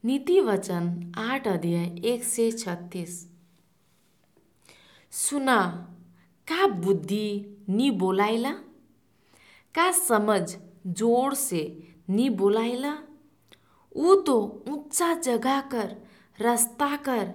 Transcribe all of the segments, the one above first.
नीति वचन 8 अध्याय 1 से 36। सुना का बुद्धि नी बोलाइला, का समझ जोर से नी बोलाइला। ऊ तो ऊंचा जगह कर रास्ता कर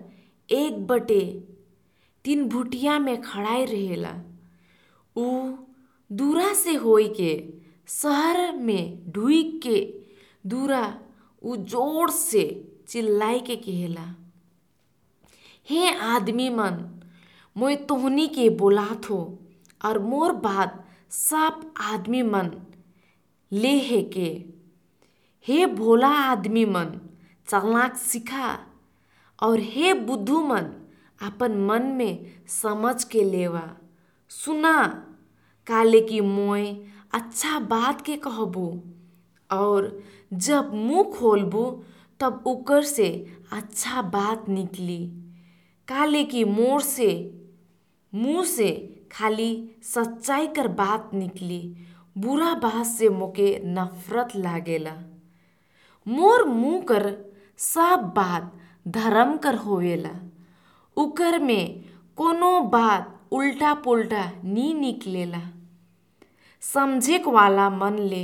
1/3 भुटिया में खड़ाई रहेला। ऊ दूरा से होई के शहर में ढुइक के दूरा ऊ जोर से चिल्लाई के कहेला, हे आदमी मन, मोय तोहनी के बोलात हो और मोर बात सब आदमी मन ले है के। हे भोला आदमी मन, चलनाक सिखा, और हे बुद्धू मन, अपन मन में समझ के लेवा। सुना काले की मोय अच्छा बात के कहबू, और जब मुंह खोलबू तब उकर से अच्छा बात निकली। काले की मोर से मुंह से खाली सच्चाई कर बात निकली। बुरा बात से मोके नफरत लागेला। मोर मुंह कर सब बात धर्म कर होवेला। उकर में कोनो बात उल्टा पुल्टा नी निकलेला। समझेक वाला मन ले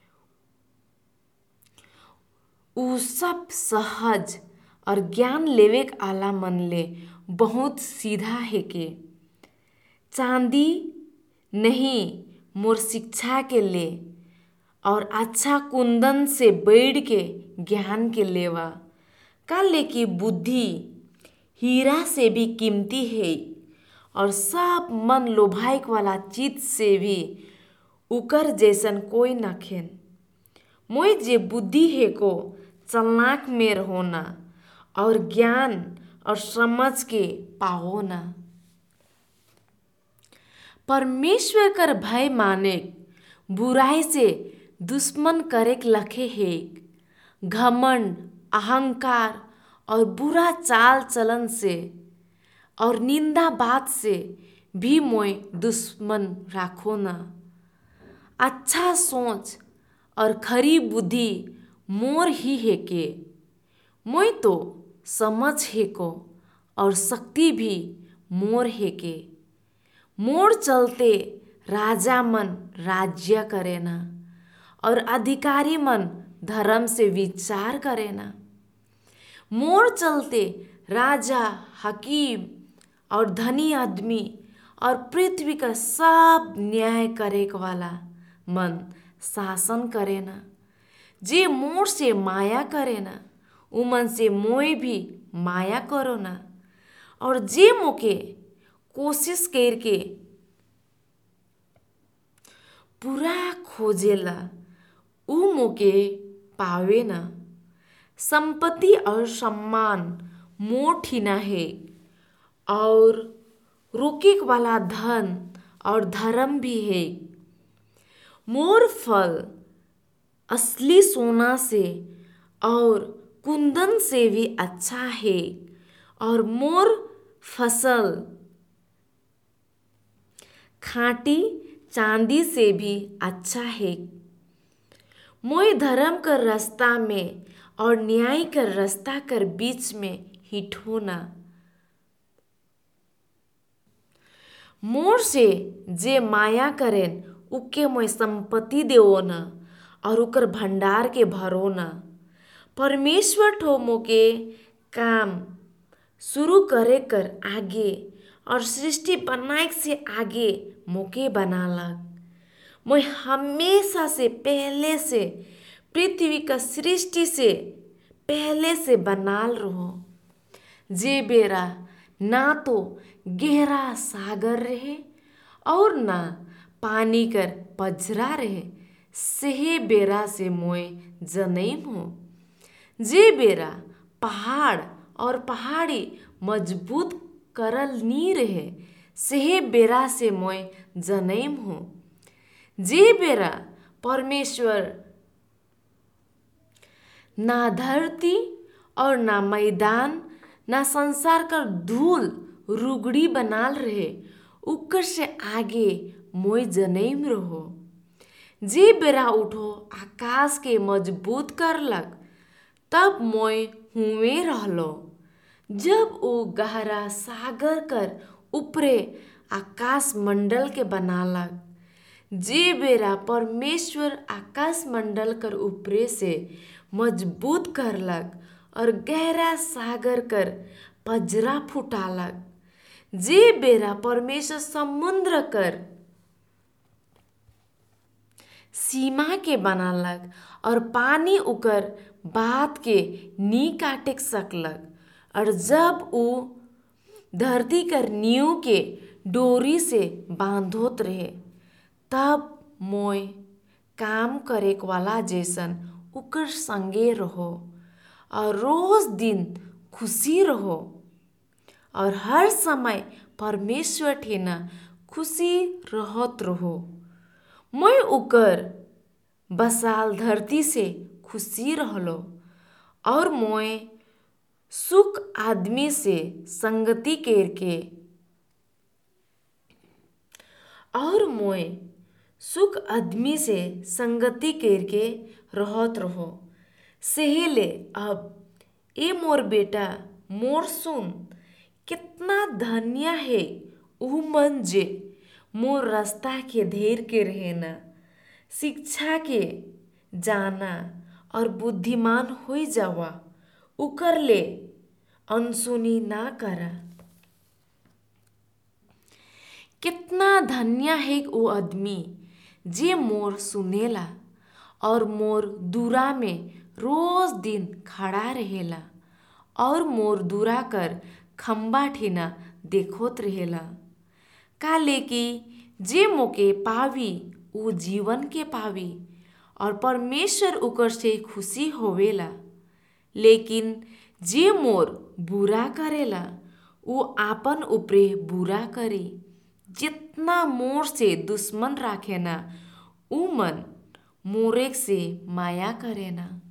ऊ सब सहज, और ज्ञान लेवेक आला मन ले बहुत सीधा है के। चांदी नहीं मोर शिक्षा के ले, और अच्छा कुंदन से बैठ के ज्ञान के लेवा। काले की बुद्धि हीरा से भी कीमती है, और सब मन लोभाइक वाला चीज से भी उकर जैसन कोई नखेन। मोय जे बुद्धि है को चलनाक में होना, और ज्ञान और समझ के पाओ ना। परमेश्वर कर भय माने बुराई से दुश्मन करेक लखे है। घमंड, अहंकार और बुरा चाल चलन से और निंदा बात से भी मोय दुश्मन राखो ना। अच्छा सोच और खरी बुद्धि मोर ही है के। मोय तो समझ है को, और शक्ति भी मोर है के। मोर चलते राजा मन राज्य करे ना, और अधिकारी मन धर्म से विचार करे ना। मोर चलते राजा, हकीम और धनी आदमी और पृथ्वी का सब न्याय करे वाला मन शासन करे ना। जे मोर से माया करे ना, उ मन से मोय भी माया करो ना। और जे मोके कोशिश करके पूरा खोजेला, उ मोके पावे ना। संपत्ति और सम्मान मोर ठीना है, और रोके वाला धन और धर्म भी है। मोर फल असली सोना से और कुंदन से भी अच्छा है, और मोर फसल खाटी चांदी से भी अच्छा है। मोय धर्म कर रास्ता में और न्याय कर रास्ता कर बीच में हिठो ना। मोर से जे माया करेन उके मोय संपत्ति देवो ना, और उकर भंडार के भरो ना। परमेश्वर ठो मोके काम शुरू करे कर आगे, और सृष्टि बनाए से आगे मोके बनालक। मोय हमेशा से पहले से पृथ्वी का सृष्टि से पहले से बनाल रहो। जे बेरा ना तो गहरा सागर रहे, और ना पानी कर पजरा रहे, सेहे बेरा से मोय जनैम हो। जे बेरा पहाड़ और पहाड़ी मजबूत करल नी रहे, सेहे बेरा से मोय जनैम हो। जे बेरा परमेश्वर ना धरती और ना मैदान ना संसार कर धूल रुगड़ी बनाल रहे, उकर से आगे मोय जनैम रहो। जे बेरा उठो आकाश के मजबूत करलक, तब मोय हुए रहलो। जब वो गहरा सागर कर ऊपरे आकाश मंडल के बनालक, जे बेरा परमेश्वर आकाश मंडल कर ऊपरे से मजबूत करलक और गहरा सागर कर पजरा फुटालक, जे बेरा परमेश्वर समुद्र कर सीमा के बनालक और पानी उकर बात के नी काटे सकलक। और जब उ धरती कर नींव के डोरी से बांधोत रहे, तब मोय काम करे वाला जैसन उकर संगे रहो और रोज दिन खुशी रहो और हर समय परमेश्वर ठेना खुशी रहत रहो। मैं उकर बसाल धरती से खुशी रहलो और मोय सुख आदमी से संगति करके रहत रहो। सेहेले अब ए मोर बेटा मोर सुन, कितना धन्य है ऊ मन जे मोर रास्ता के धेर के रहना, शिक्षा के जाना और बुद्धिमान हो जावा, उकर ले अनसुनी ना करा। कितना धन्य है वो आदमी जे मोर सुनेला और मोर दूरा में रोज दिन खड़ा रहेला और मोर दूरा कर खम्बा ठेना देखोत रहेला। काले कि जे मोके पावी ऊ जीवन के पावी और परमेश्वर उकर से खुशी होवेला। लेकिन जे मोर बुरा करेला ऊ आपन ऊपरे बुरा करी। जितना मोर से दुश्मन राखेना ऊ मन मोरेक से माया करेना।